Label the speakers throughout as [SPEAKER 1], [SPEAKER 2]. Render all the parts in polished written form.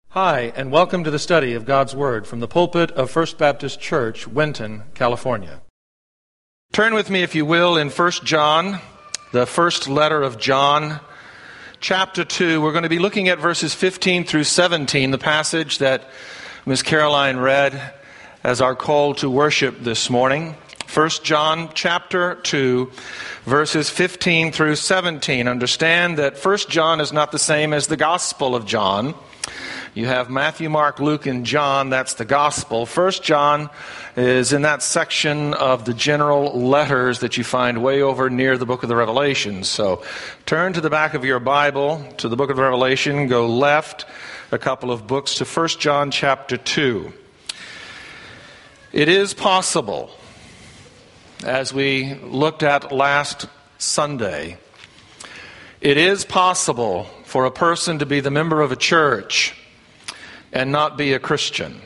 [SPEAKER 1] Hi, and welcome to the study of God's Word from the pulpit of First Baptist Church, Winton, California. Turn with me, if you will, in 1 John, the first letter of John, chapter 2. We're going to be looking at verses 15 through 17, the passage that Ms. Caroline read as our call to worship this morning. 1 John chapter 2, verses 15 through 17. Understand that 1 John is not the same as the Gospel of John. You have Matthew, Mark, Luke, and John. That's the Gospel. 1 John is in that section of the general letters that you find way over near the book of the Revelation. So turn to the back of your Bible to the book of the Revelation. Go left a couple of books to 1 John chapter 2. It is possible, as we looked at last Sunday, it is possible for a person to be the member of a church and not be a Christian.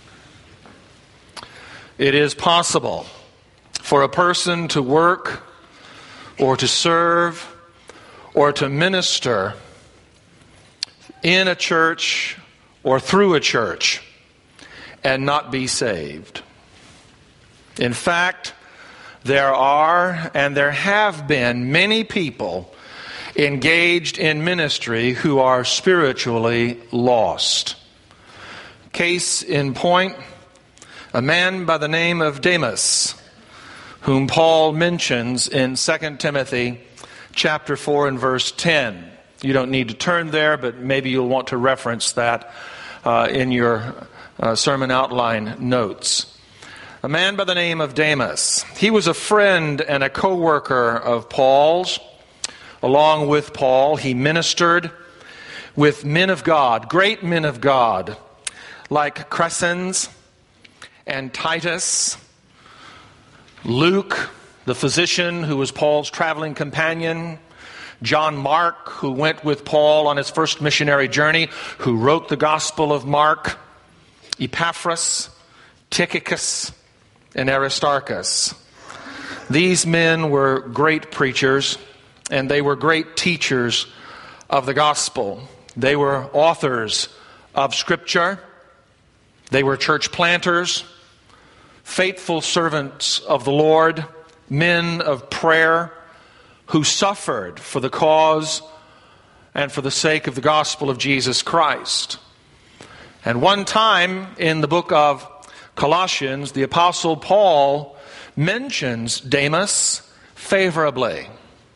[SPEAKER 1] It is possible for a person to work or to serve or to minister in a church or through a church and not be saved. In fact, there are and there have been many people engaged in ministry who are spiritually lost. Case in point, a man by the name of Demas, whom Paul mentions in 2 Timothy chapter 4 and verse 10. You don't need to turn there, but maybe you'll want to reference that in your sermon outline notes. A man by the name of Demas. He was a friend and a co-worker of Paul's. Along with Paul, he ministered with men of God, great men of God, like Crescens and Titus, Luke, the physician who was Paul's traveling companion, John Mark, who went with Paul on his first missionary journey, who wrote the Gospel of Mark, Epaphras, Tychicus, and Aristarchus. These men were great preachers, and they were great teachers of the gospel. They were authors of Scripture. They were church planters, faithful servants of the Lord, men of prayer who suffered for the cause and for the sake of the gospel of Jesus Christ. And one time in the book of Colossians, the Apostle Paul mentions Demas favorably.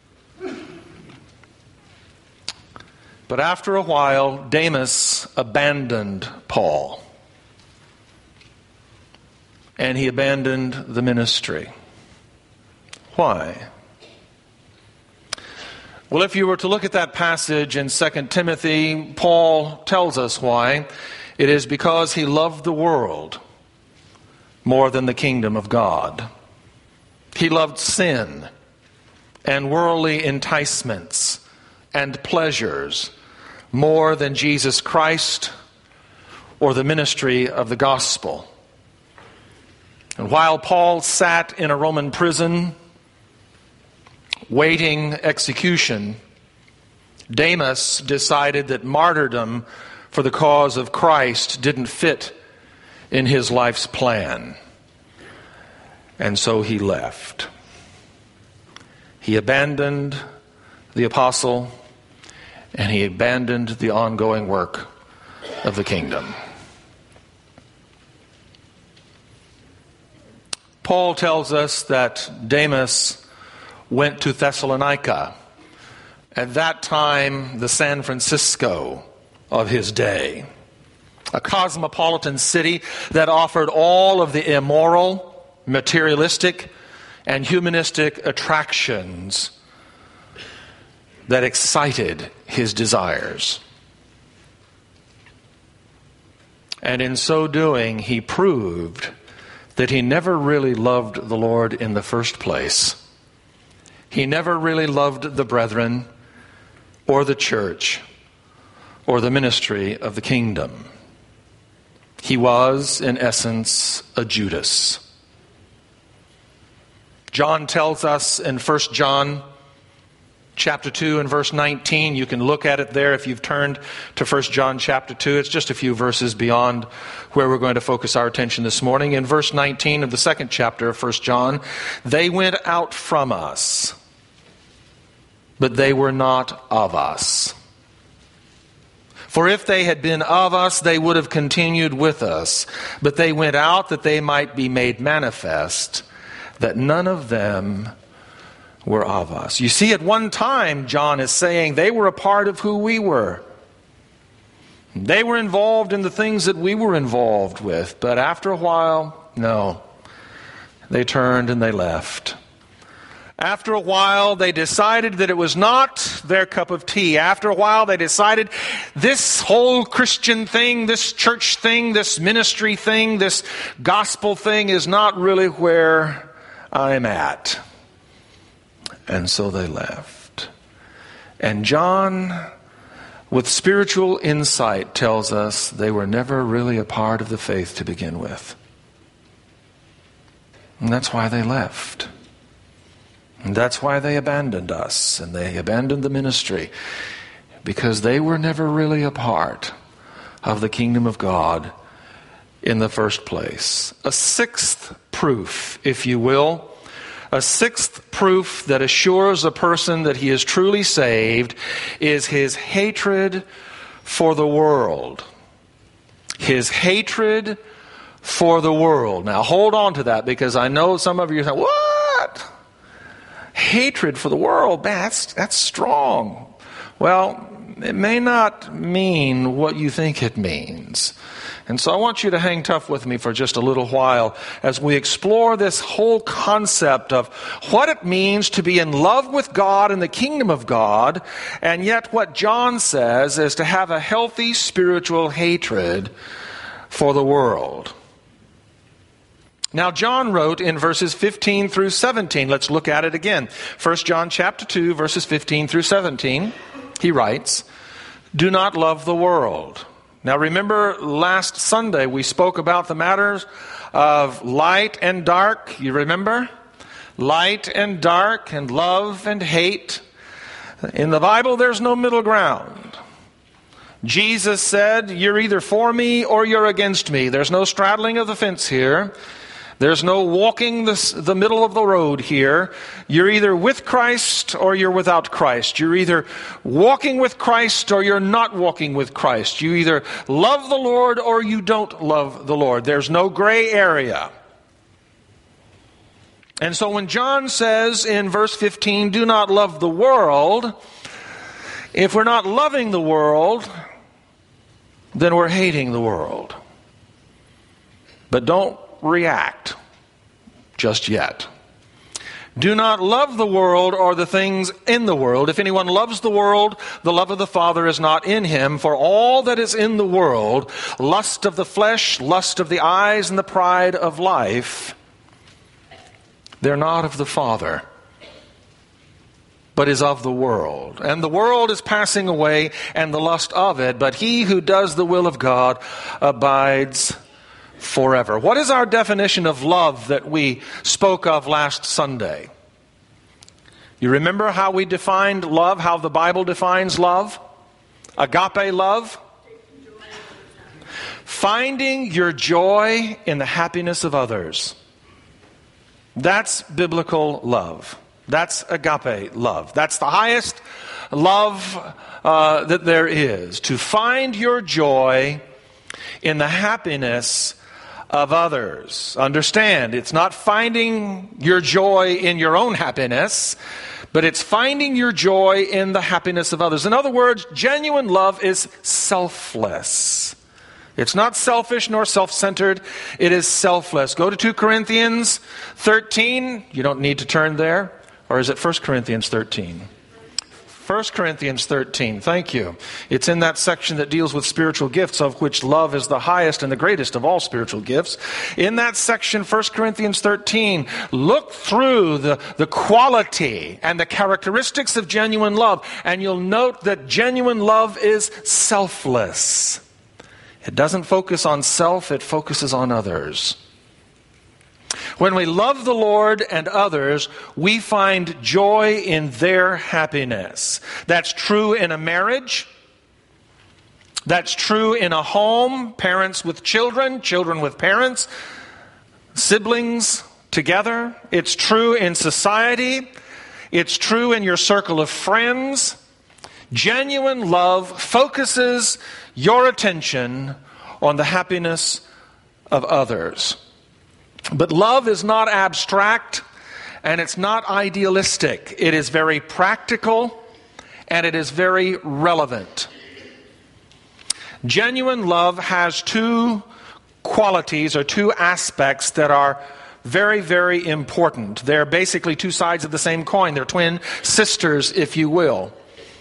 [SPEAKER 1] But after a while, Demas abandoned Paul. And he abandoned the ministry. Why? Well, if you were to look at that passage in 2 Timothy, Paul tells us why. It is because he loved the world more than the kingdom of God. He loved sin and worldly enticements and pleasures more than Jesus Christ or the ministry of the gospel. And while Paul sat in a Roman prison waiting execution, Demas decided that martyrdom for the cause of Christ didn't fit in his life's plan. And so he left. He abandoned the apostle, and he abandoned the ongoing work of the kingdom. Paul tells us that Demas went to Thessalonica, at that time the San Francisco of his day, a cosmopolitan city that offered all of the immoral, materialistic, and humanistic attractions that excited his desires. And in so doing, he proved that he never really loved the Lord in the first place. He never really loved the brethren or the church or the ministry of the kingdom. He was, in essence, a Judas. John tells us in 1 John chapter 2 and verse 19. You can look at it there if you've turned to 1 John chapter 2. It's just a few verses beyond where we're going to focus our attention this morning. In verse 19 of the second chapter of 1 John, they went out from us, but they were not of us. For if they had been of us, they would have continued with us. But they went out that they might be made manifest, that none of them were of us. You see, at one time, John is saying they were a part of who we were. They were involved in the things that we were involved with. But after a while, no. They turned and they left. After a while, they decided that it was not their cup of tea. After a while, they decided this whole Christian thing, this church thing, this ministry thing, this gospel thing is not really where I'm at. And so they left. And John, with spiritual insight, tells us they were never really a part of the faith to begin with. And that's why they left. And that's why they abandoned us and they abandoned the ministry, because they were never really a part of the kingdom of God in the first place. A sixth proof, if you will, a sixth proof that assures a person that he is truly saved is his hatred for the world. His hatred for the world. Now hold on to that, because I know some of you are saying, what? Hatred for the world, that's strong. Well, it may not mean what you think it means. And so I want you to hang tough with me for just a little while as we explore this whole concept of what it means to be in love with God and the kingdom of God, and yet what John says is to have a healthy spiritual hatred for the world. Now, John wrote in verses 15 through 17. Let's look at it again. 1 John chapter 2, verses 15 through 17. He writes, "Do not love the world." Now, remember last Sunday we spoke about the matters of light and dark. You remember? Light and dark and love and hate. In the Bible, there's no middle ground. Jesus said, you're either for me or you're against me. There's no straddling of the fence here. There's no walking the middle of the road here. You're either with Christ or you're without Christ. You're either walking with Christ or you're not walking with Christ. You either love the Lord or you don't love the Lord. There's no gray area. And so when John says in verse 15, do not love the world, if we're not loving the world, then we're hating the world. But don't react just yet. Do not love the world or the things in the world. If anyone loves the world, the love of the Father is not in him. For all that is in the world, lust of the flesh, lust of the eyes, and the pride of life, they're not of the Father, but is of the world. And the world is passing away, and the lust of it, but he who does the will of God abides forever. What is our definition of love that we spoke of last Sunday? You remember how we defined love, how the Bible defines love? Agape love. Finding your joy in the happiness of others. That's biblical love. That's agape love. That's the highest love that there is. To find your joy in the happiness of others. Understand, it's not finding your joy in your own happiness, but it's finding your joy in the happiness of others. In other words, genuine love is selfless. It's not selfish nor self-centered. It is selfless. Go to 2 Corinthians 13. You don't need to turn there. Or is it 1 Corinthians 13? 1 Corinthians 13. Thank you. It's in that section that deals with spiritual gifts, of which love is the highest and the greatest of all spiritual gifts. In that section, 1 Corinthians 13, look through the quality and the characteristics of genuine love, and you'll note that genuine love is selfless. It doesn't focus on self, it focuses on others. When we love the Lord and others, we find joy in their happiness. That's true in a marriage. That's true in a home, parents with children, children with parents, siblings together. It's true in society. It's true in your circle of friends. Genuine love focuses your attention on the happiness of others. But love is not abstract and it's not idealistic. It is very practical and it is very relevant. Genuine love has two qualities or two aspects that are very, very important. They're basically two sides of the same coin. They're twin sisters, if you will.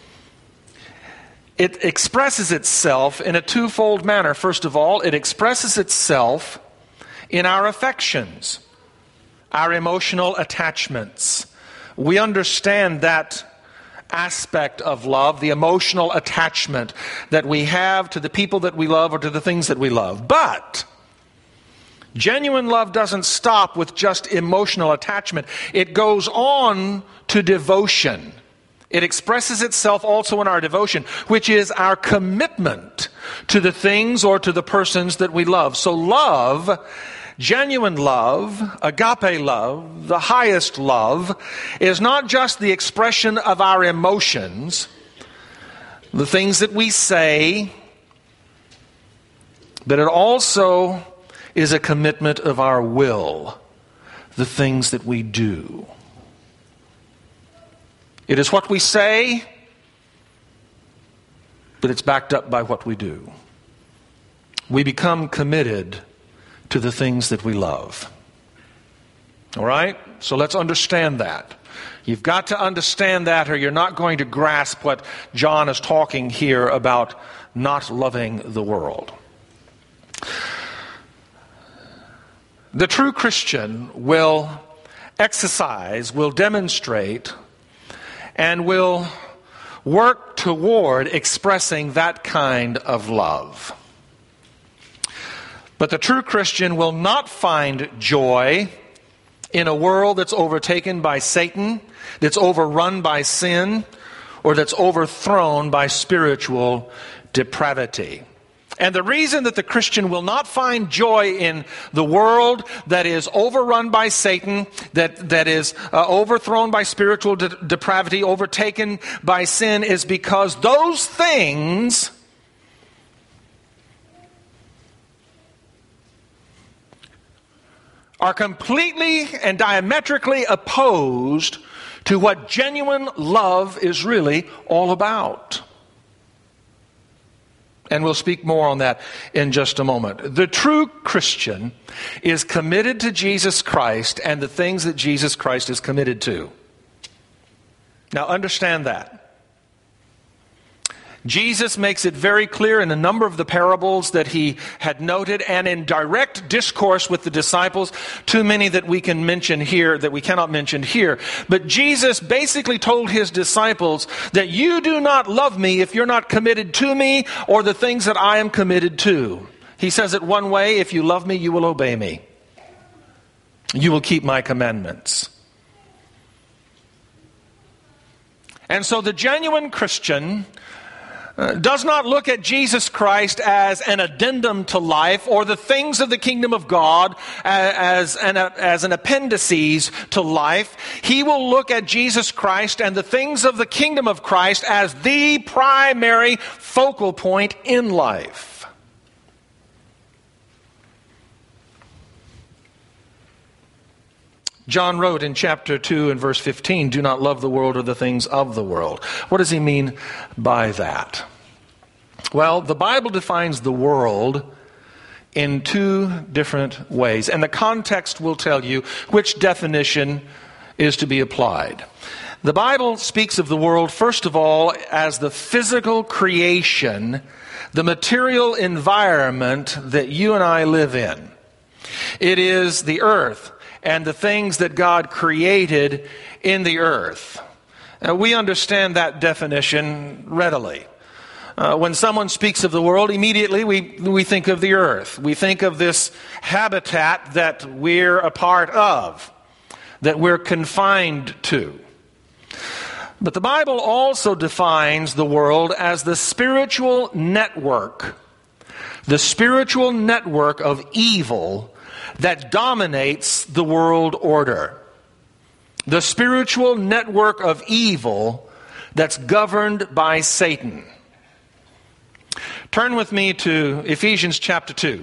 [SPEAKER 1] It expresses itself in a twofold manner. First of all, it expresses itself in our affections, our emotional attachments. We understand that aspect of love, the emotional attachment that we have to the people that we love or to the things that we love. But genuine love doesn't stop with just emotional attachment. It goes on to devotion. It expresses itself also in our devotion, which is our commitment to the things or to the persons that we love. So love, genuine love, agape love, the highest love, is not just the expression of our emotions, the things that we say, but it also is a commitment of our will, the things that we do. It is what we say, but it's backed up by what we do. We become committed to the things that we love. All right? So let's understand that. You've got to understand that or you're not going to grasp what John is talking here about not loving the world. The true Christian will exercise, will demonstrate, and will work toward expressing that kind of love. But the true Christian will not find joy in a world that's overtaken by Satan, that's overrun by sin, or that's overthrown by spiritual depravity. And the reason that the Christian will not find joy in the world that is overrun by Satan, that is overthrown by spiritual depravity, overtaken by sin, is because those things are completely and diametrically opposed to what genuine love is really all about. And we'll speak more on that in just a moment. The true Christian is committed to Jesus Christ and the things that Jesus Christ is committed to. Now understand that. Jesus makes it very clear in a number of the parables that he had noted and in direct discourse with the disciples, too many that we can mention here, that we cannot mention here. But Jesus basically told his disciples that you do not love me if you're not committed to me or the things that I am committed to. He says it one way: if you love me, you will obey me. You will keep my commandments. And so the genuine Christian does not look at Jesus Christ as an addendum to life or the things of the kingdom of God as an appendices to life. He will look at Jesus Christ and the things of the kingdom of Christ as the primary focal point in life. John wrote in chapter 2 and verse 15, "Do not love the world or the things of the world." What does he mean by that? Well, the Bible defines the world in two different ways, and the context will tell you which definition is to be applied. The Bible speaks of the world, first of all, as the physical creation, the material environment that you and I live in. It is the earth and the things that God created in the earth. We understand that definition readily. When someone speaks of the world, immediately we think of the earth. We think of this habitat that we're a part of, that we're confined to. But the Bible also defines the world as the spiritual network of evil that dominates the world order. The spiritual network of evil that's governed by Satan. Turn with me to Ephesians chapter 2.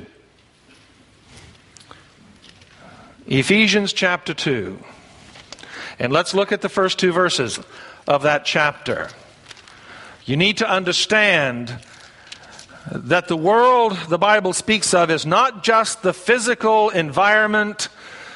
[SPEAKER 1] Ephesians chapter 2. And let's look at the first two verses of that chapter. You need to understand that the world the Bible speaks of is not just the physical environment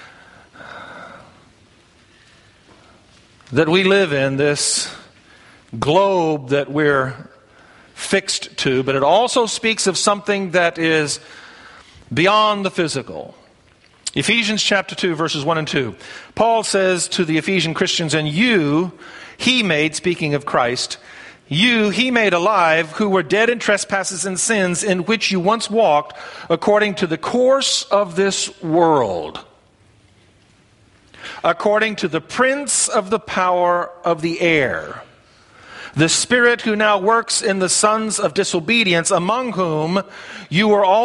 [SPEAKER 1] that we live in, this globe that we're fixed to, but it also speaks of something that is beyond the physical. Ephesians chapter 2, verses 1 and 2. Paul says to the Ephesian Christians, "And you he made," speaking of Christ, "you he made alive who were dead in trespasses and sins, in which you once walked according to the course of this world, according to the prince of the power of the air, the spirit who now works in the sons of disobedience, among whom we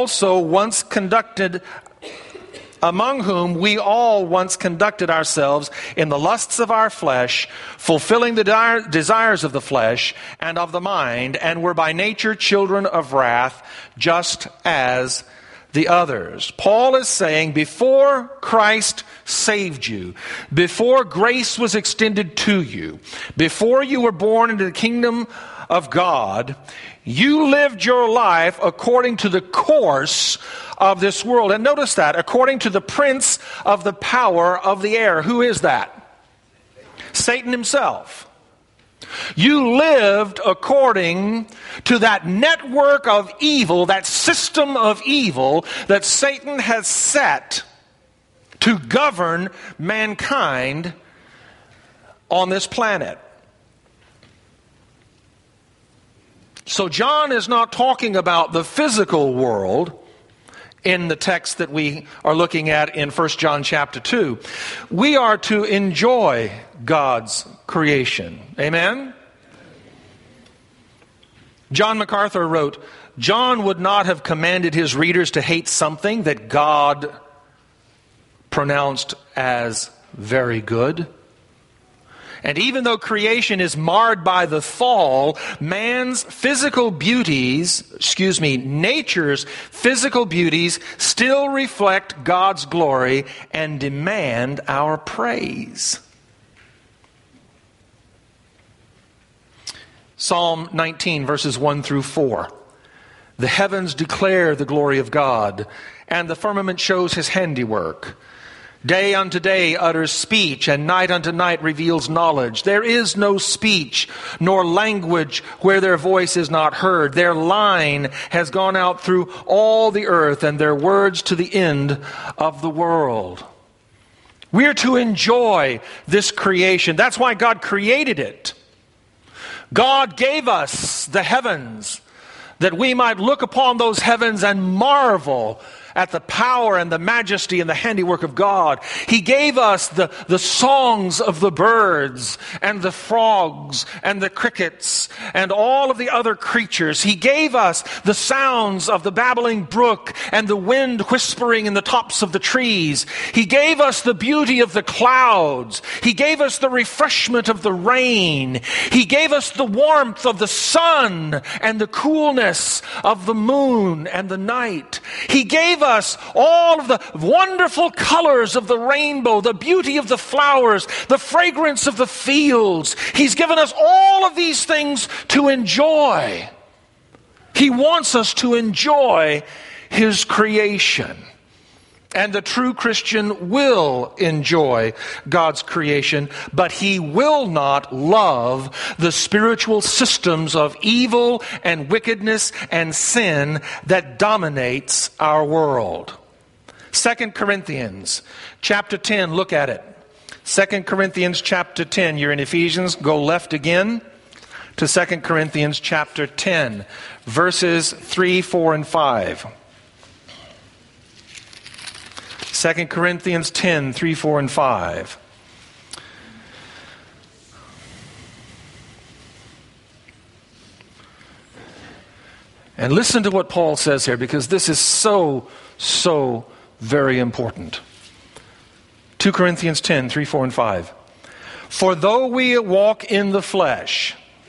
[SPEAKER 1] all once conducted ourselves in the lusts of our flesh, fulfilling the desires of the flesh and of the mind, and were by nature children of wrath, just as the others." Paul is saying, before Christ saved you, before grace was extended to you, before you were born into the kingdom of God, you lived your life according to the course of this world. And notice that, according to the prince of the power of the air. Who is that? Satan himself. You lived according to that network of evil, that system of evil that Satan has set to govern mankind on this planet. So John is not talking about the physical world in the text that we are looking at in 1 John chapter 2. We are to enjoy God's creation. Amen? John MacArthur wrote, "John would not have commanded his readers to hate something that God pronounced as very good. And even though creation is marred by the fall, nature's physical beauties still reflect God's glory and demand our praise." Psalm 19, verses 1 through 4. "The heavens declare the glory of God, and the firmament shows his handiwork. Day unto day utters speech, and night unto night reveals knowledge. There is no speech, nor language where their voice is not heard. Their line has gone out through all the earth, and their words to the end of the world." We are to enjoy this creation. That's why God created it. God gave us the heavens, that we might look upon those heavens and marvel at the power and the majesty and the handiwork of God. He gave us the songs of the birds and the frogs and the crickets and all of the other creatures. He gave us the sounds of the babbling brook and the wind whispering in the tops of the trees. He gave us the beauty of the clouds. He gave us the refreshment of the rain. He gave us the warmth of the sun and the coolness of the moon and the night. He gave us all of the wonderful colors of the rainbow, the beauty of the flowers, the fragrance of the fields. He's given us all of these things to enjoy. He wants us to enjoy His creation. And the true Christian will enjoy God's creation, but he will not love the spiritual systems of evil and wickedness and sin that dominates our world. 2 Corinthians chapter 10, look at it. 2 Corinthians chapter 10, you're in Ephesians, go left again to 2 Corinthians chapter 10, verses 3, 4, and 5. 2 Corinthians 10, 3, 4, and 5. And listen to what Paul says here, because this is so very important. 2 Corinthians 10, 3, 4, and 5. For though we walk in the flesh,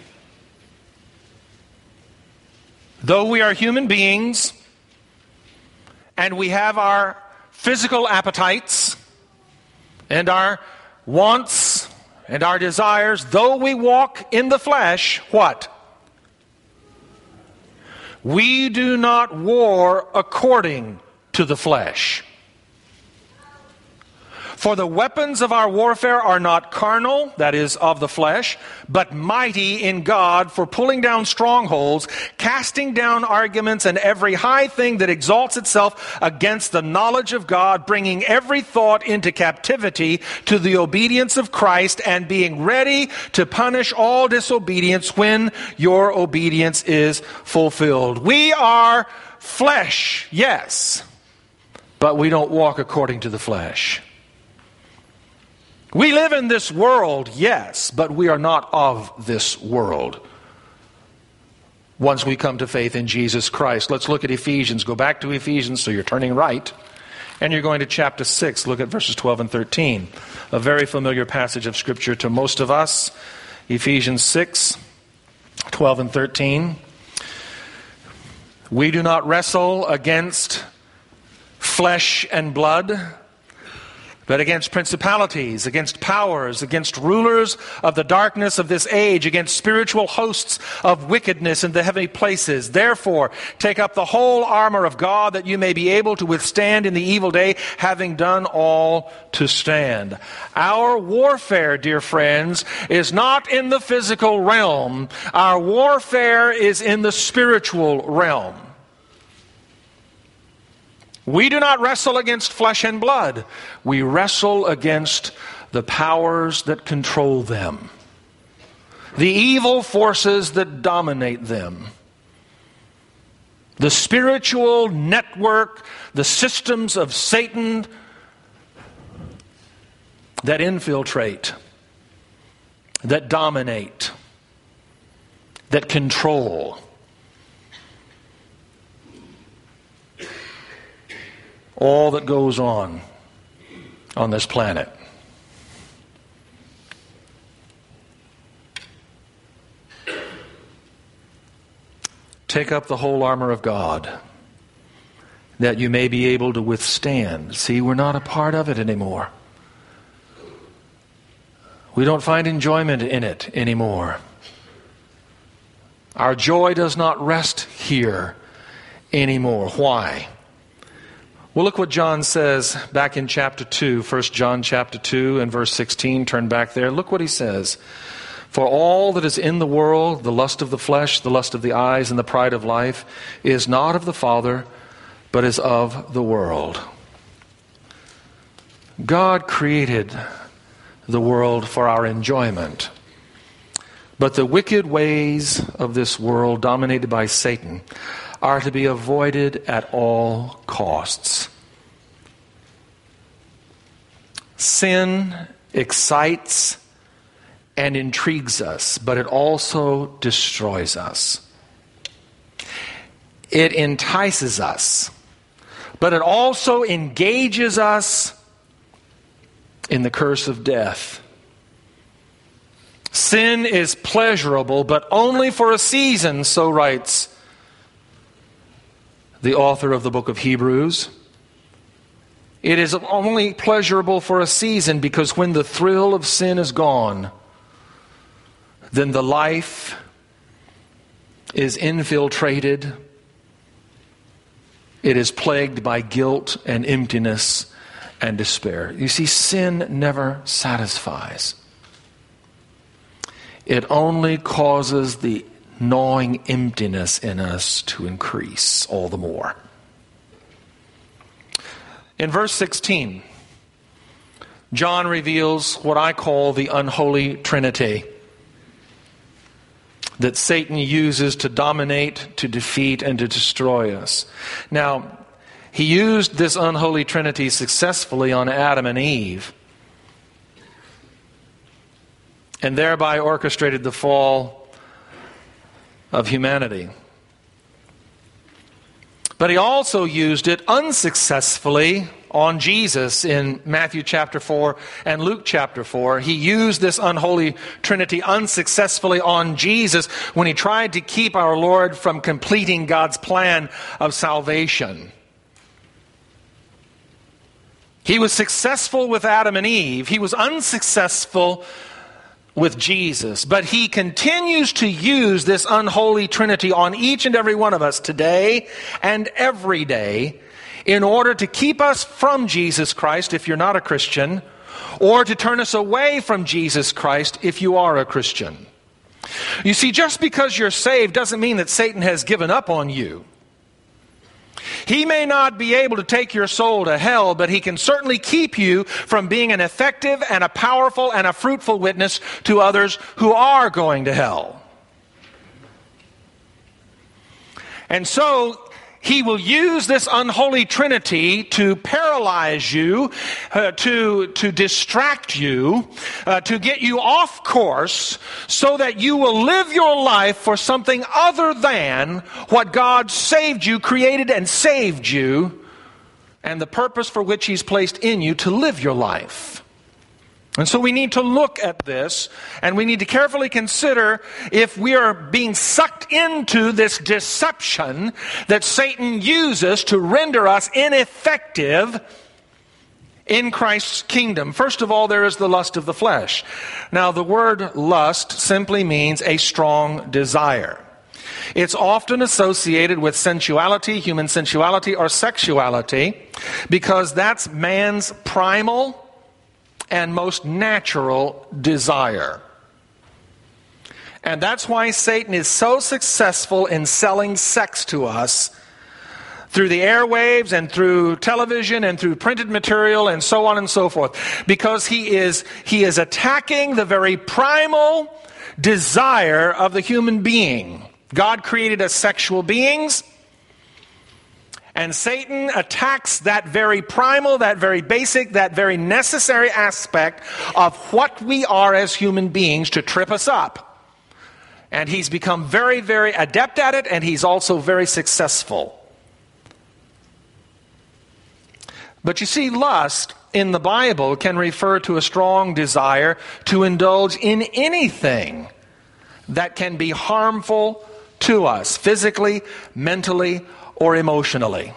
[SPEAKER 1] though we are human beings, and we have our physical appetites, and our wants, and our desires, though we walk in the flesh, what? We do not war according to the flesh. For the weapons of our warfare are not carnal, that is, of the flesh, but mighty in God for pulling down strongholds, casting down arguments and every high thing that exalts itself against the knowledge of God, bringing every thought into captivity to the obedience of Christ, and being ready to punish all disobedience when your obedience is fulfilled. We are flesh, yes, but we don't walk according to the flesh. We live in this world, yes, but we are not of this world. Once we come to faith in Jesus Christ. Let's look at Ephesians. Go back to Ephesians, so you're turning right. And you're going to chapter 6. Look at verses 12 and 13. A very familiar passage of Scripture to most of us. Ephesians 6, 12 and 13. We do not wrestle against flesh and blood, but against principalities, against powers, against rulers of the darkness of this age, against spiritual hosts of wickedness in the heavenly places. Therefore, take up the whole armor of God, that you may be able to withstand in the evil day, having done all to stand. Our warfare, dear friends, is not in the physical realm. Our warfare is in the spiritual realm. We do not wrestle against flesh and blood. We wrestle against the powers that control them, the evil forces that dominate them, the spiritual network, the systems of Satan that infiltrate, that dominate, that control. All that goes on this planet. Take up the whole armor of God, that you may be able to withstand. See, we're not a part of it anymore. We don't find enjoyment in it anymore. Our joy does not rest here anymore. Why? Well, look what John says back in chapter 2, 1 John chapter 2 and verse 16. Turn back there. Look what he says. For all that is in the world, the lust of the flesh, the lust of the eyes, and the pride of life, is not of the Father, but is of the world. God created the world for our enjoyment. But the wicked ways of this world, dominated by Satan, are to be avoided at all costs. Sin excites and intrigues us, but it also destroys us. It entices us, but it also engages us in the curse of death. Sin is pleasurable, but only for a season, so writes the author of the book of Hebrews. It is only pleasurable for a season, because when the thrill of sin is gone, then the life is infiltrated. It is plagued by guilt and emptiness and despair. You see, sin never satisfies. It only causes the gnawing emptiness in us to increase all the more. In verse 16, John reveals what I call the unholy Trinity. that Satan uses to dominate, to defeat, and to destroy us. Now, he used this unholy trinity successfully on Adam and Eve, and thereby orchestrated the fall of humanity. But he also used it unsuccessfully on Jesus in Matthew chapter 4 and Luke chapter 4. He used this unholy trinity unsuccessfully on Jesus when he tried to keep our Lord from completing God's plan of salvation. He was successful with Adam and Eve. He was unsuccessful with Jesus. But he continues to use this unholy trinity on each and every one of us today and every day in order to keep us from Jesus Christ if you're not a Christian, or to turn us away from Jesus Christ if you are a Christian. You see, just because you're saved doesn't mean that Satan has given up on you. He may not be able to take your soul to hell, but he can certainly keep you from being an effective and a powerful and a fruitful witness to others who are going to hell. And so, he will use this unholy trinity to paralyze you, to distract you, to get you off course, so that you will live your life for something other than what God saved you, created and saved you, and the purpose for which He's placed in you to live your life. And so we need to look at this, and we need to carefully consider if we are being sucked into this deception that Satan uses to render us ineffective in Christ's kingdom. First of all, there is the lust of the flesh. Now, the word lust simply means a strong desire. It's often associated with sensuality, human sensuality, or sexuality, because that's man's primal and most natural desire. And that's why Satan is so successful in selling sex to us through the airwaves and through television and through printed material and so on and so forth. Because he is attacking the very primal desire of the human being. God created us sexual beings, and Satan attacks that very primal, that very basic, that very necessary aspect of what we are as human beings to trip us up. And he's become very, very adept at it, and he's also very successful. But you see, lust in the Bible can refer to a strong desire to indulge in anything that can be harmful to us, physically, mentally, or emotionally.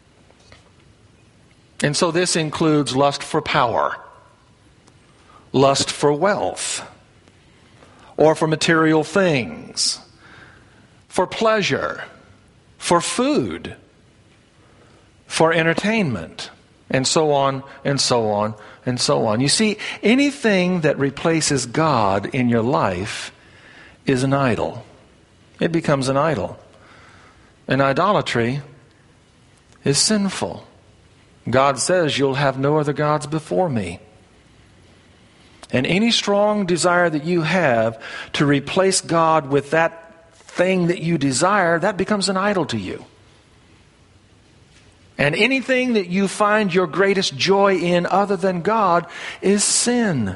[SPEAKER 1] And so this includes lust for power, lust for wealth, or for material things, for pleasure, for food, for entertainment, and so on, and so on, and so on. You see, anything that replaces God in your life is an idol. It becomes an idol. And idolatry is sinful. God says, "You'll have no other gods before me." And any strong desire that you have to replace God with that thing that you desire, that becomes an idol to you. And anything that you find your greatest joy in other than God is sin.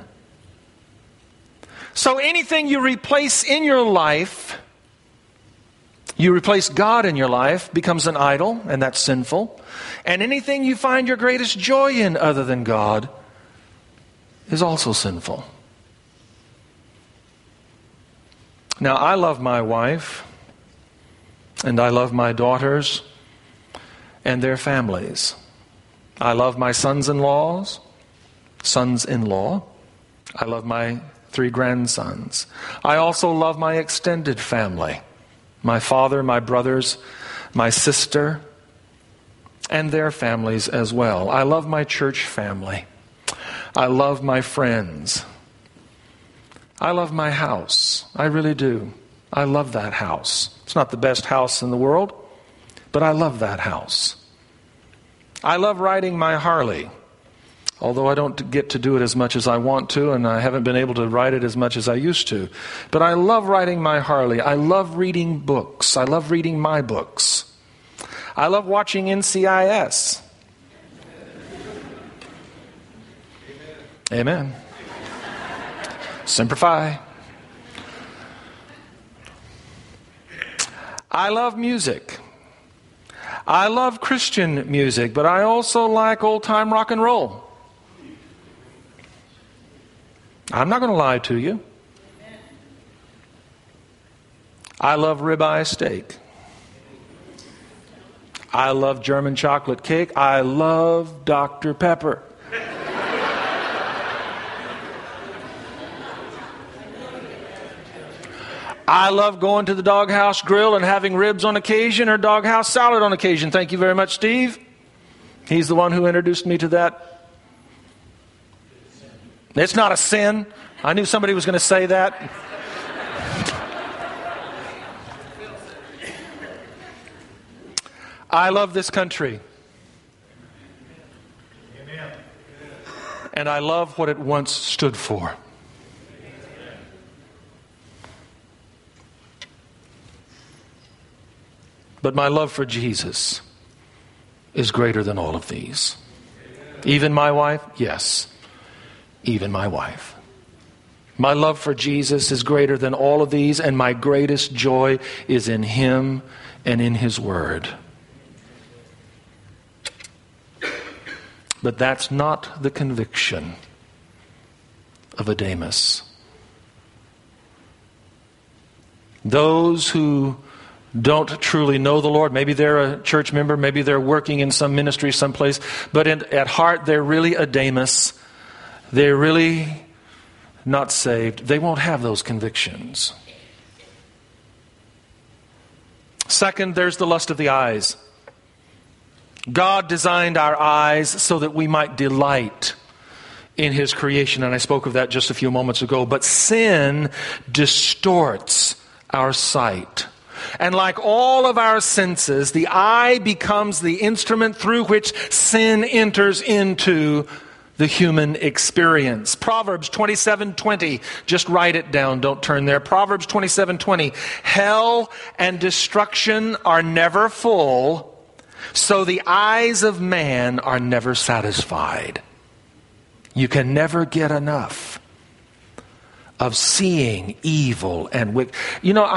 [SPEAKER 1] So anything you replace in your life, you replace God in your life, becomes an idol, and that's sinful. And anything you find your greatest joy in other than God is also sinful. Now, I love my wife, and I love my daughters and their families. I love my sons-in-law. I love my 3 grandsons. I also love my extended family. My father, my brothers, my sister, and their families as well. I love my church family. I love my friends. I love my house. I really do. I love that house. It's not the best house in the world, but I love that house. I love riding my Harley. although I don't get to do it as much as I want to, and I haven't been able to write it as much as I used to. But I love riding my Harley. I love reading books. I love reading my books. I love watching NCIS. Amen. Semper Fi. I love music. I love Christian music, but I also like old-time rock and roll. I'm not going to lie to you. I love ribeye steak. I love German chocolate cake. I love Dr. Pepper. I love going to the Doghouse Grill and having ribs on occasion or Doghouse salad on occasion. Thank you very much, Steve. He's the one who introduced me to that. It's not a sin. I knew somebody was going to say that. I love this country. And I love what it once stood for. But my love for Jesus is greater than all of these. Even my wife? Yes. Even my wife. My love for Jesus is greater than all of these, and my greatest joy is in Him and in His Word. But that's not the conviction of Adamus. Those who don't truly know the Lord, maybe they're a church member, maybe they're working in some ministry someplace, but at heart they're really Adamus. They're really not saved. They won't have those convictions. Second, there's the lust of the eyes. God designed our eyes so that we might delight in His creation, and I spoke of that just a few moments ago. But sin distorts our sight. And like all of our senses, the eye becomes the instrument through which sin enters into the human experience. Proverbs 27:20. Just write it down. Don't turn there. Proverbs 27:20. Hell and destruction are never full, so the eyes of man are never satisfied. You can never get enough of seeing evil and wicked. You know,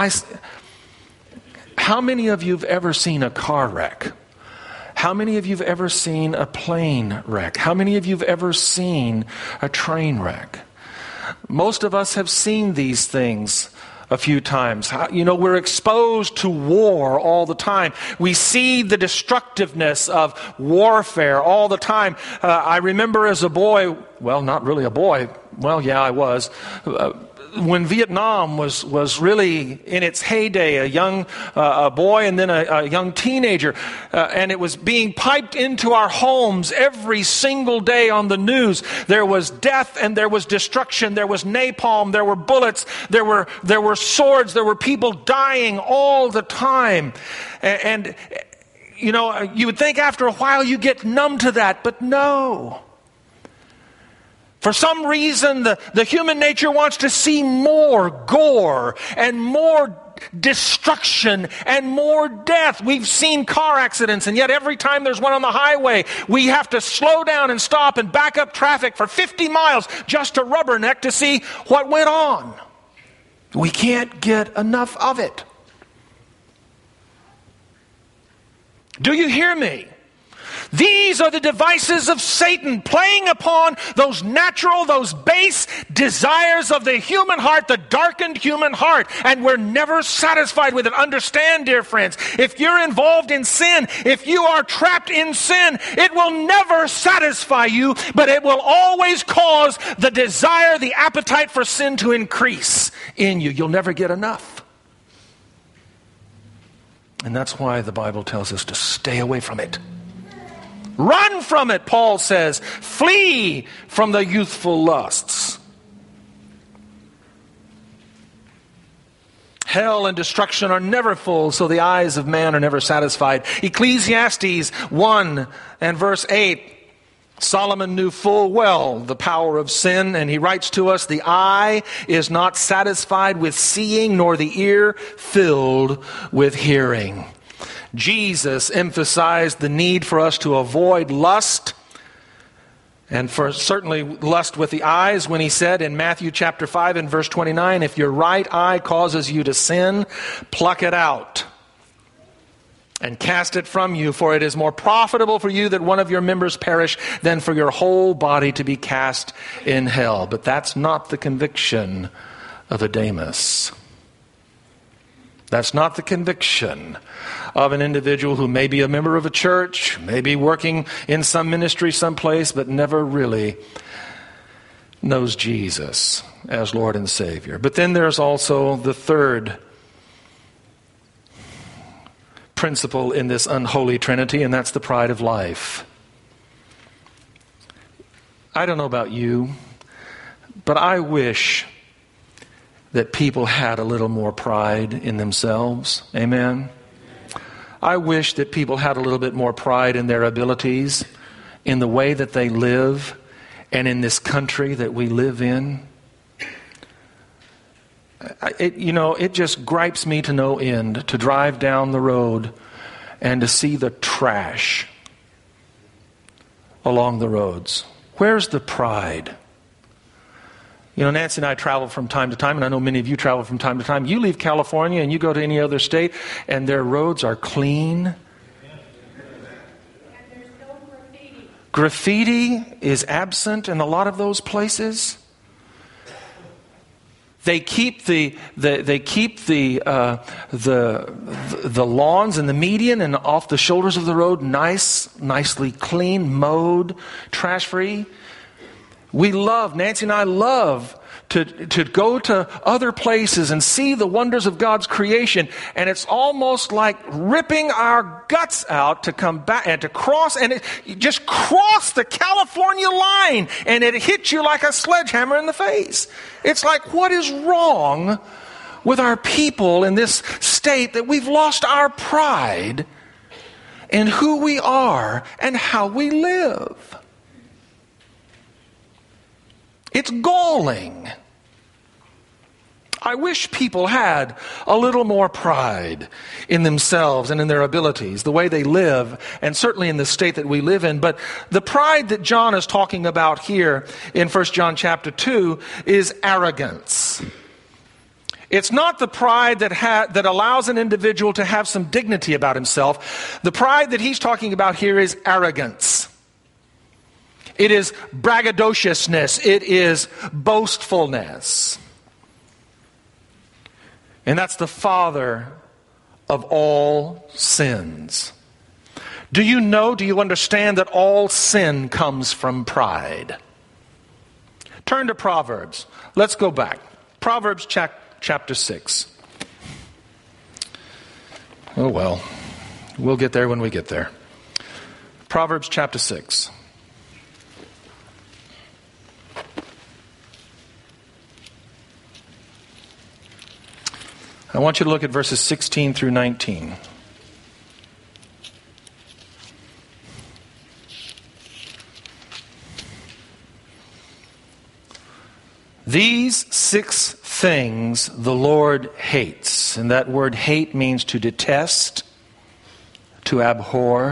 [SPEAKER 1] how many of you have ever seen a car wreck? How many of you have ever seen a plane wreck? How many of you have ever seen a train wreck? Most of us have seen these things a few times. You know, we're exposed to war all the time. We see the destructiveness of warfare all the time. I remember as a boy, well, not really a boy. Well, yeah, I was. When Vietnam was really in its heyday, a young boy and then a young teenager, and it was being piped into our homes every single day on the news. There was death and there was destruction. There was napalm. There were bullets. There were swords. There were people dying all the time. And you know, you would think after a while you get numb to that, but no. For some reason, the human nature wants to see more gore and more destruction and more death. We've seen car accidents, and yet every time there's one on the highway, we have to slow down and stop and back up traffic for 50 miles just to rubberneck to see what went on. We can't get enough of it. Do you hear me? These are the devices of Satan, playing upon those natural, those base desires of the human heart, the darkened human heart. And we're never satisfied with it. Understand, dear friends, if you're involved in sin, if you are trapped in sin, it will never satisfy you, but it will always cause the desire, the appetite for sin to increase in you. You'll never get enough. And that's why the Bible tells us to stay away from it. Run from it, Paul says. Flee from the youthful lusts. Hell and destruction are never full, so the eyes of man are never satisfied. Ecclesiastes 1 and verse 8. Solomon knew full well the power of sin, and he writes to us, the eye is not satisfied with seeing, nor the ear filled with hearing. Jesus emphasized the need for us to avoid lust, and for certainly lust with the eyes, when he said in Matthew chapter 5 and verse 29, if your right eye causes you to sin, pluck it out and cast it from you, for it is more profitable for you that one of your members perish than for your whole body to be cast in hell. But that's not the conviction of Adamus. That's not the conviction of an individual who may be a member of a church, may be working in some ministry someplace, but never really knows Jesus as Lord and Savior. But then there's also the third principle in this unholy trinity, and that's the pride of life. I don't know about you, but I wish that people had a little more pride in themselves. Amen? I wish that people had a little bit more pride in their abilities, in the way that they live, and in this country that we live in. It just gripes me to no end to drive down the road and to see the trash along the roads. Where's the pride? Nancy and I travel from time to time, and I know many of you travel from time to time. You leave California and you go to any other state, and their roads are clean. And
[SPEAKER 2] there's no graffiti.
[SPEAKER 1] Graffiti is absent in a lot of those places. They keep the lawns and the median and off the shoulders of the road nicely clean, mowed, trash free. Nancy and I love to go to other places and see the wonders of God's creation, and it's almost like ripping our guts out to come back and to cross, and you just cross the California line, and it hits you like a sledgehammer in the face. It's like, what is wrong with our people in this state that we've lost our pride in who we are and how we live? It's galling. I wish people had a little more pride in themselves and in their abilities, the way they live, and certainly in the state that we live in. But the pride that John is talking about here in 1 John chapter 2 is arrogance. It's not the pride that allows an individual to have some dignity about himself. The pride that he's talking about here is arrogance. It is braggadociousness. It is boastfulness. And that's the father of all sins. Do you understand that all sin comes from pride? Turn to Proverbs. Let's go back. Proverbs chapter 6. Oh well, we'll get there when we get there. Proverbs chapter 6. I want you to look at verses 16 through 19. These 6 things the Lord hates. And that word hate means to detest, to abhor.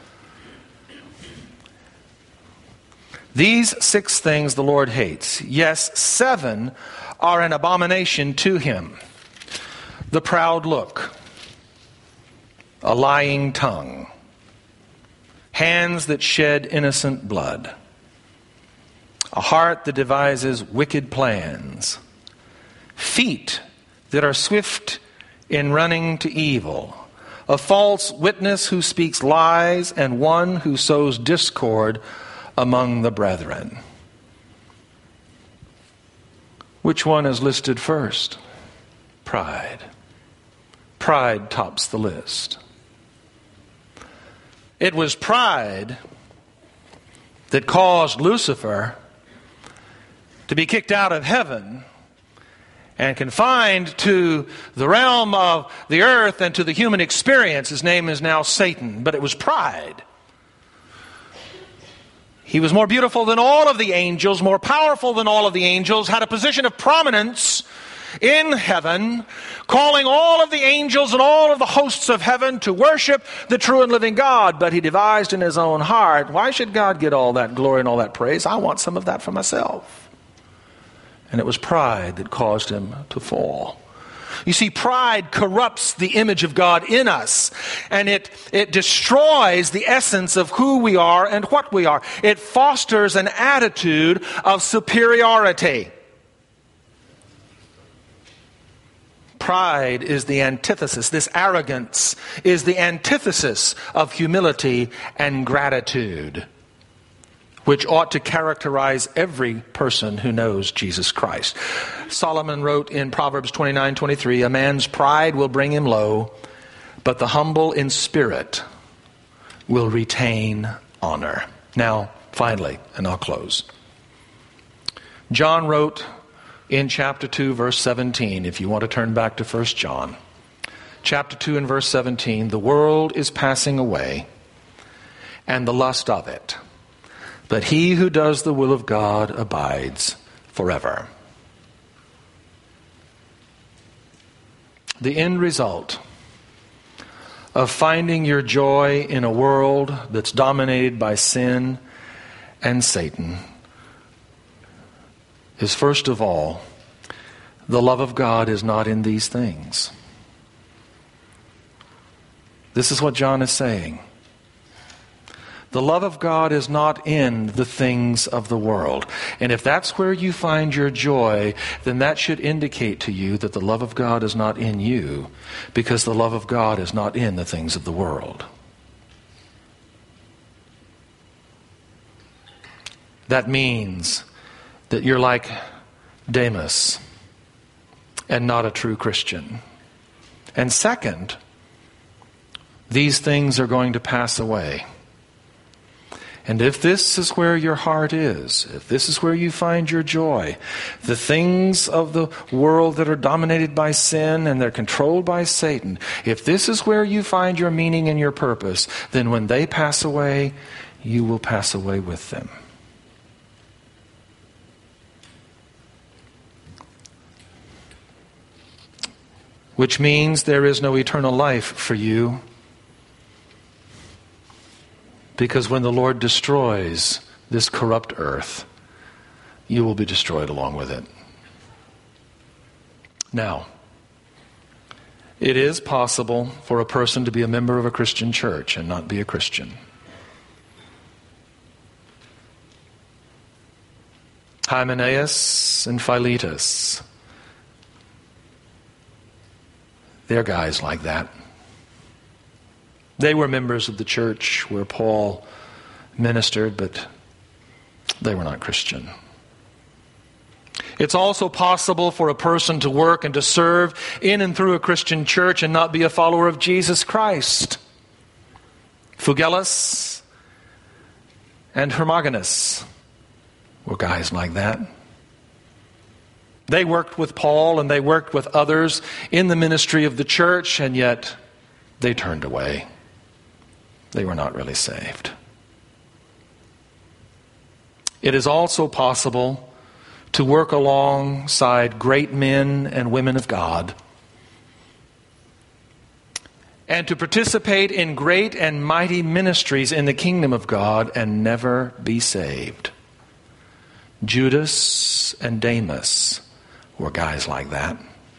[SPEAKER 1] These 6 things the Lord hates. Yes, 7 are an abomination to him. The proud look, a lying tongue, hands that shed innocent blood, a heart that devises wicked plans, feet that are swift in running to evil, a false witness who speaks lies, and one who sows discord among the brethren. Which one is listed first? Pride. Pride tops the list. It was pride that caused Lucifer to be kicked out of heaven and confined to the realm of the earth and to the human experience. His name is now Satan, but it was pride. He was more beautiful than all of the angels, more powerful than all of the angels, had a position of prominence in heaven, calling all of the angels and all of the hosts of heaven to worship the true and living God. But he devised in his own heart, why should God get all that glory and all that praise? I want some of that for myself. And it was pride that caused him to fall. You see, pride corrupts the image of God in us, and it destroys the essence of who we are and what we are. It fosters an attitude of superiority. Pride is the antithesis. This arrogance is the antithesis of humility and gratitude, which ought to characterize every person who knows Jesus Christ. Solomon wrote in Proverbs 29:23, "A man's pride will bring him low, but the humble in spirit will retain honor." Now, finally, and I'll close. John wrote in chapter 2, verse 17, if you want to turn back to 1 John. Chapter 2 and verse 17, "The world is passing away, and the lust of it. But he who does the will of God abides forever." The end result of finding your joy in a world that's dominated by sin and Satan is, first of all, the love of God is not in these things. This is what John is saying. The love of God is not in the things of the world. And if that's where you find your joy, then that should indicate to you that the love of God is not in you, because the love of God is not in the things of the world. That means that you're like Demas and not a true Christian. And second, these things are going to pass away. And if this is where your heart is, if this is where you find your joy, the things of the world that are dominated by sin and they're controlled by Satan, if this is where you find your meaning and your purpose, then when they pass away, you will pass away with them. Which means there is no eternal life for you. Because when the Lord destroys this corrupt earth, you will be destroyed along with it. Now, it is possible for a person to be a member of a Christian church and not be a Christian. Hymenaeus and Philetus, they're guys like that. They were members of the church where Paul ministered, but they were not Christian. It's also possible for a person to work and to serve in and through a Christian church and not be a follower of Jesus Christ. Phygellus and Hermogenes were guys like that. They worked with Paul and they worked with others in the ministry of the church, and yet they turned away. They were not really saved. It is also possible to work alongside great men and women of God and to participate in great and mighty ministries in the kingdom of God and never be saved. Judas and Demas were guys like that.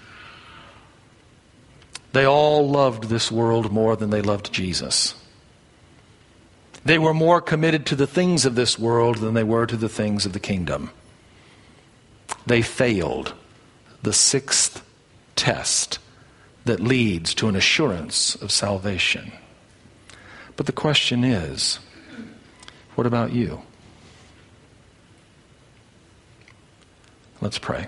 [SPEAKER 1] They all loved this world more than they loved Jesus. They were more committed to the things of this world than they were to the things of the kingdom. They failed the sixth test that leads to an assurance of salvation. But the question is, what about you? Let's pray.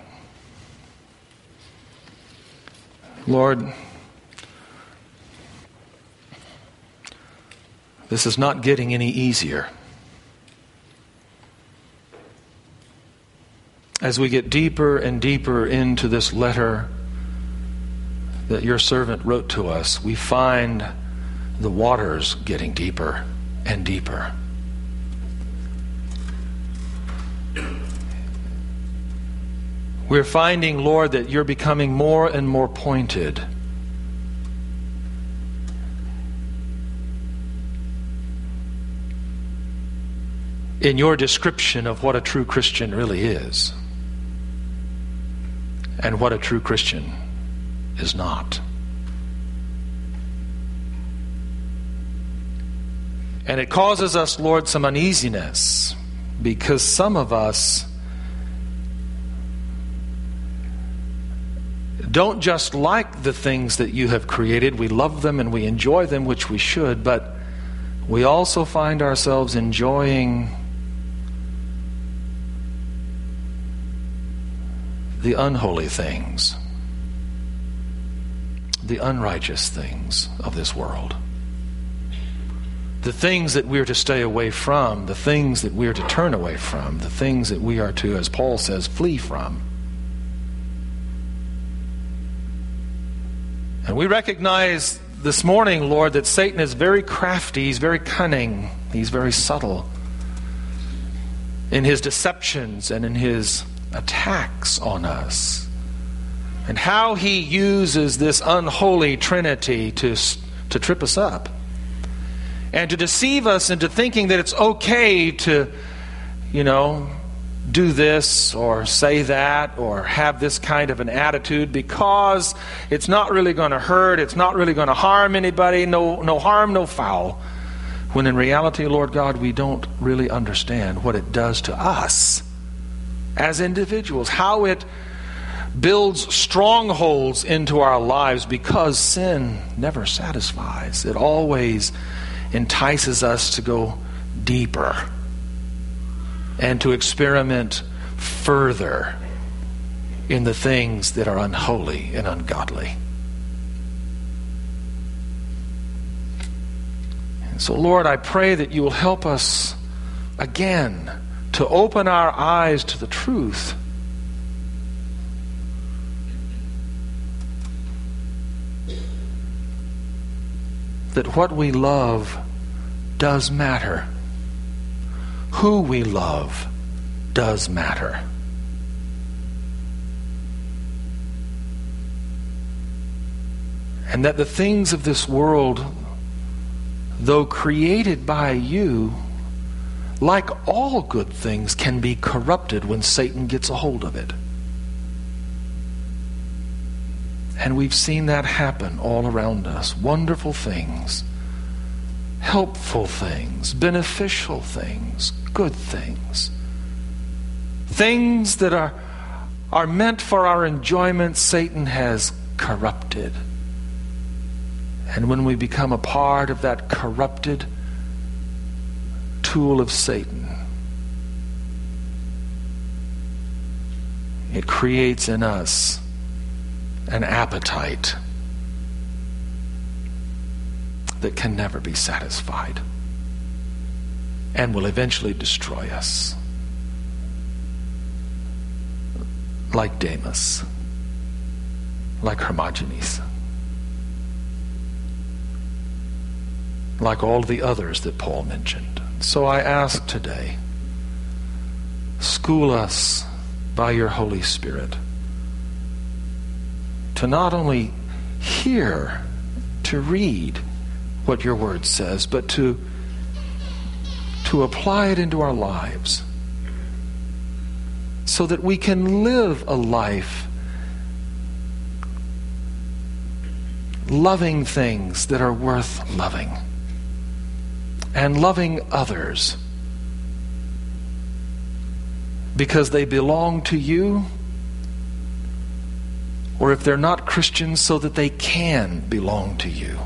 [SPEAKER 1] Lord, this is not getting any easier. As we get deeper and deeper into this letter that your servant wrote to us, we find the waters getting deeper and deeper. We're finding, Lord, that you're becoming more and more pointed. In your description of what a true Christian really is and what a true Christian is not. And it causes us, Lord, some uneasiness because some of us don't just like the things that you have created. We love them and we enjoy them, which we should, but we also find ourselves enjoying the unholy things, the unrighteous things of this world. The things that we are to stay away from, the things that we are to turn away from, the things that we are to, as Paul says, flee from. And we recognize this morning, Lord, that Satan is very crafty, he's very cunning, he's very subtle in his deceptions and in his attacks on us. And how he uses this unholy trinity to trip us up. And to deceive us into thinking that it's okay to, do this or say that or have this kind of an attitude because it's not really going to hurt, it's not really going to harm anybody, no harm, no foul. When in reality, Lord God, we don't really understand what it does to us as individuals, how it builds strongholds into our lives because sin never satisfies. It always entices us to go deeper and to experiment further in the things that are unholy and ungodly. And so, Lord, I pray that you will help us again to open our eyes to the truth. That what we love does matter. Who we love does matter. And that the things of this world, though created by you, like all good things, can be corrupted when Satan gets a hold of it. And we've seen that happen all around us. Wonderful things, helpful things, beneficial things, good things. Things that are meant for our enjoyment, Satan has corrupted. And when we become a part of that corrupted tool of Satan, it creates in us an appetite that can never be satisfied and will eventually destroy us. Like Demas, like Hermogenes, like all the others that Paul mentioned. So I ask today, school us by your Holy Spirit to not only hear, to read what your word says, but to apply it into our lives so that we can live a life loving things that are worth loving and loving others because they belong to you, or if they're not Christians, so that they can belong to you.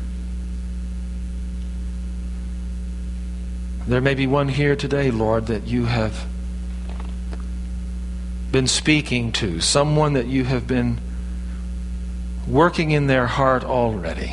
[SPEAKER 1] There may be one here today, Lord, that you have been speaking to, someone that you have been working in their heart already.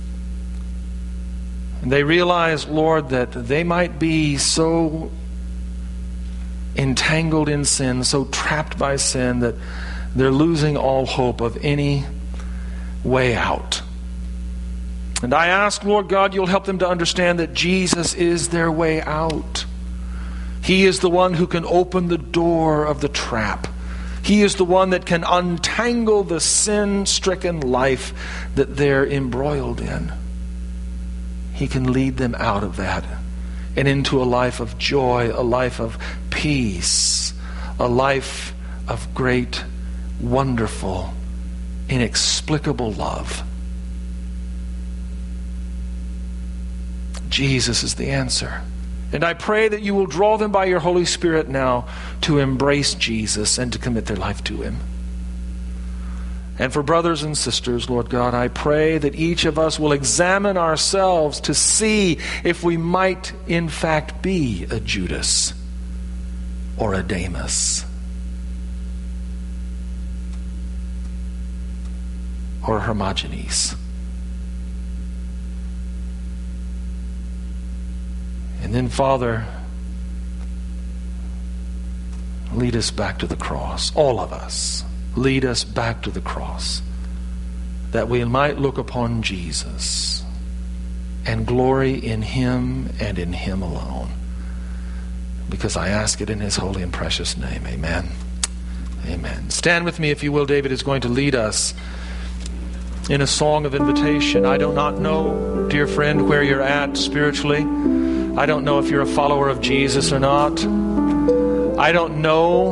[SPEAKER 1] And they realize, Lord, that they might be so entangled in sin, so trapped by sin, that they're losing all hope of any way out. And I ask, Lord God, you'll help them to understand that Jesus is their way out. He is the one who can open the door of the trap. He is the one that can untangle the sin-stricken life that they're embroiled in. He can lead them out of that and into a life of joy, a life of peace, a life of great, wonderful, inexplicable love. Jesus is the answer. And I pray that you will draw them by your Holy Spirit now to embrace Jesus and to commit their life to Him. And for brothers and sisters, Lord God, I pray that each of us will examine ourselves to see if we might in fact be a Judas or a Demas or a Hermogenes. And then, Father, lead us back to the cross. All of us, lead us back to the cross, that we might look upon Jesus and glory in Him and in Him alone. Because I ask it in His holy and precious name. Amen. Amen. Stand with me, if you will. David is going to lead us in a song of invitation. I do not know, dear friend, where you're at spiritually. I don't know if you're a follower of Jesus or not. I don't know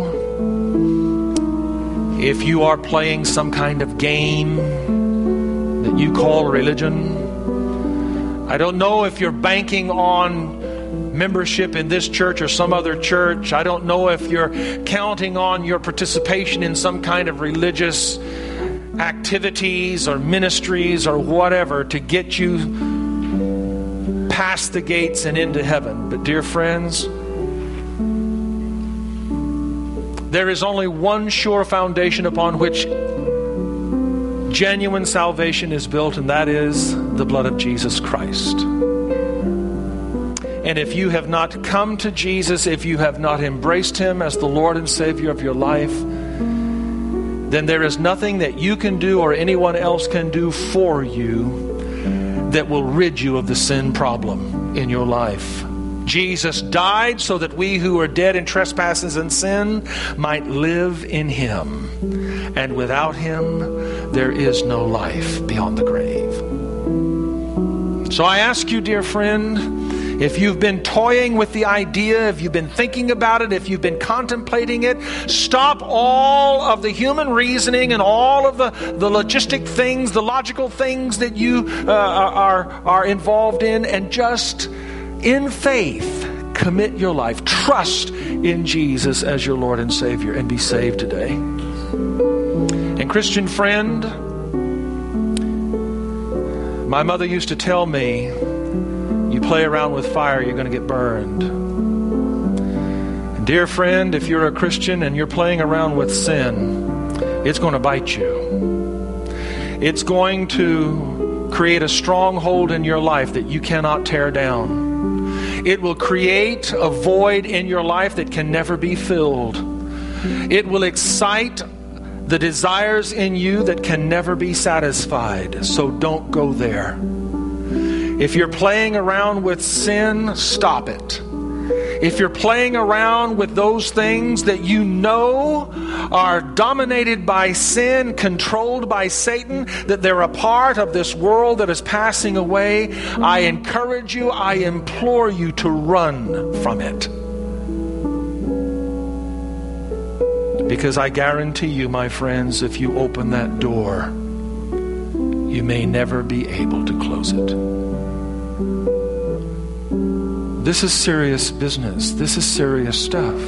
[SPEAKER 1] if you are playing some kind of game that you call religion. I don't know if you're banking on membership in this church or some other church. I don't know if you're counting on your participation in some kind of religious activities or ministries or whatever to get you past the gates and into heaven. But dear friends, there is only one sure foundation upon which genuine salvation is built, and that is the blood of Jesus Christ. And if you have not come to Jesus, if you have not embraced Him as the Lord and Savior of your life, then there is nothing that you can do or anyone else can do for you that will rid you of the sin problem in your life. Jesus died so that we who are dead in trespasses and sin might live in Him. And without Him, there is no life beyond the grave. So I ask you, dear friend, if you've been toying with the idea, if you've been thinking about it, if you've been contemplating it, stop all of the human reasoning and all of the logistic things, the logical things that you are involved in, and just in faith commit your life. Trust in Jesus as your Lord and Savior and be saved today. And Christian friend, my mother used to tell me, you play around with fire, you're going to get burned. And dear friend, if you're a Christian and you're playing around with sin, it's going to bite you. It's going to create a stronghold in your life that you cannot tear down. It will create a void in your life that can never be filled. It will excite the desires in you that can never be satisfied. So don't go there. If you're playing around with sin, stop it. If you're playing around with those things that you know are dominated by sin, controlled by Satan, that they're a part of this world that is passing away, I encourage you, I implore you to run from it. Because I guarantee you, my friends, if you open that door, you may never be able to close it. This is serious business. This is serious stuff.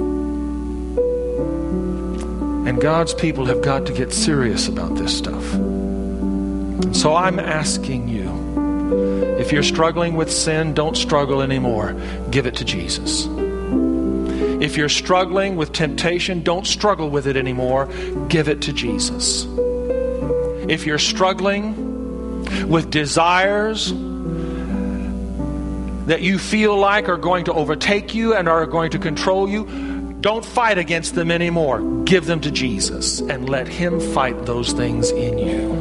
[SPEAKER 1] And God's people have got to get serious about this stuff. So I'm asking you, if you're struggling with sin, don't struggle anymore. Give it to Jesus. If you're struggling with temptation, don't struggle with it anymore. Give it to Jesus. If you're struggling with desires that you feel like are going to overtake you and are going to control you, don't fight against them anymore. Give them to Jesus and let Him fight those things in you.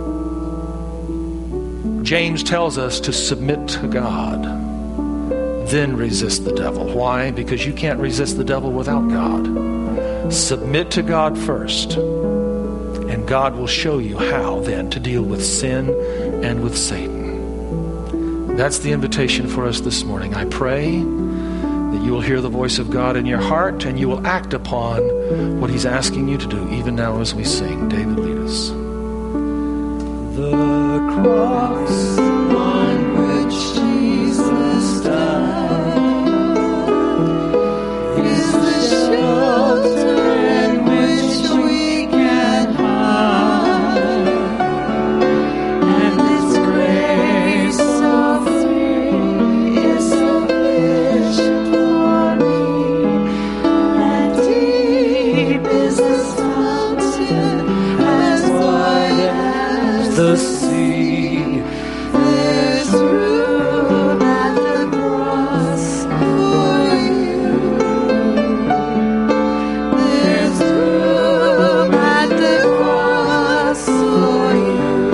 [SPEAKER 1] James tells us to submit to God. then resist the devil. Why? Because you can't resist the devil without God. Submit to God first, and God will show you how then to deal with sin and with Satan. That's the invitation for us this morning. I pray that you will hear the voice of God in your heart and you will act upon what He's asking you to do, even now as we sing. David, lead us.
[SPEAKER 2] The cross on which Jesus died is the shelter in which we can hide, and its grace so free is sufficient for me, and deep is the fountain as wide as the sea. There's room at the cross for you. There's room at the cross for you.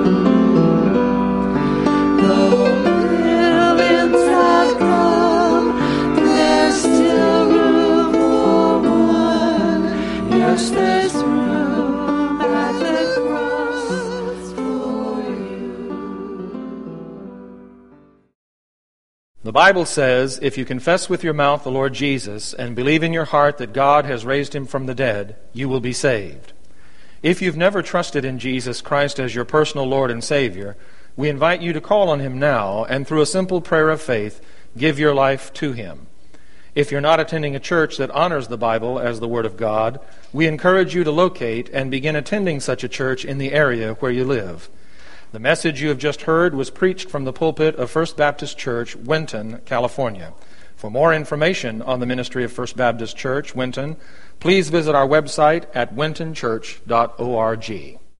[SPEAKER 2] Though millions have come, there's still room for one. Yes, there's room at the cross for you.
[SPEAKER 1] The Bible says, if you confess with your mouth the Lord Jesus and believe in your heart that God has raised Him from the dead, you will be saved. If you've never trusted in Jesus Christ as your personal Lord and Savior, we invite you to call on Him now and through a simple prayer of faith, give your life to Him. If you're not attending a church that honors the Bible as the Word of God, we encourage you to locate and begin attending such a church in the area where you live. The message you have just heard was preached from the pulpit of First Baptist Church, Winton, California. For more information on the ministry of First Baptist Church, Winton, please visit our website at wintonchurch.org.